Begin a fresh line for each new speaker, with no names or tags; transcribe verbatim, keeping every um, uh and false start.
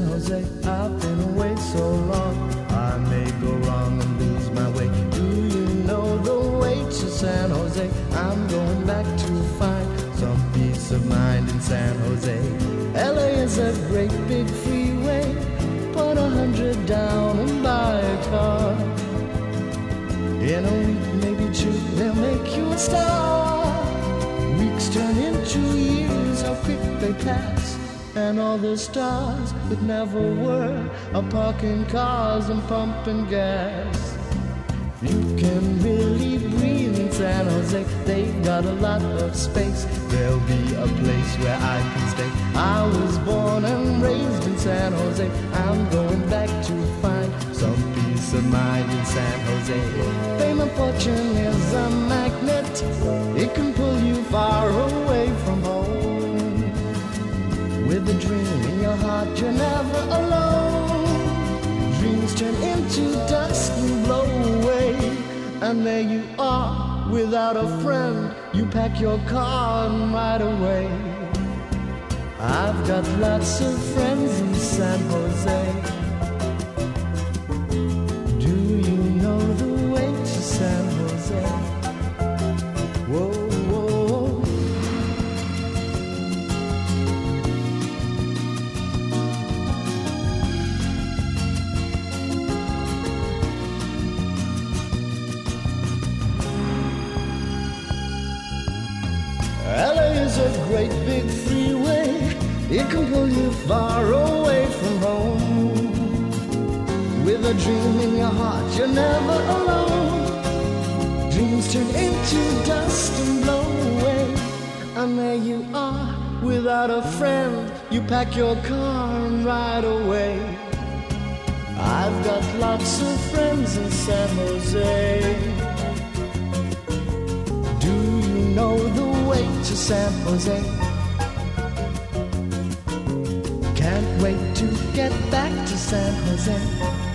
San Jose. I've been away so long, I may go wrong and lose my way. Do you know the way to San Jose? I'm going back to find some peace of mind in San Jose. L A is a great big freeway. Put a hundred down and buy a car. In a week, maybe two, they'll make you a star. Weeks turn into years, how quick they pass. And all the stars that never were are parking cars and pumping gas. You can really breathe in San Jose. They've got a lot of space. There'll be a place where I can stay. I was born and raised in San Jose. I'm going back to find some peace of mind in San Jose. Fame and fortune is a magnet. It can pull you far away from home. With a dream in your heart, you're never alone. Dreams turn into dust and blow away. And there you are, without a friend. You pack your car and ride away. I've got lots of friends in San Jose. Do you know the way to San Jose? Whoa, whoa. L A is a great big freeway. It can pull you far away from home. With a dream in your heart, you're never alone. Dreams turn into dust and blow away. And there you are, without a friend. You pack your car and ride away. I've got lots of friends in San Jose. Do you know the way to San Jose? Can't wait to get back to San Jose.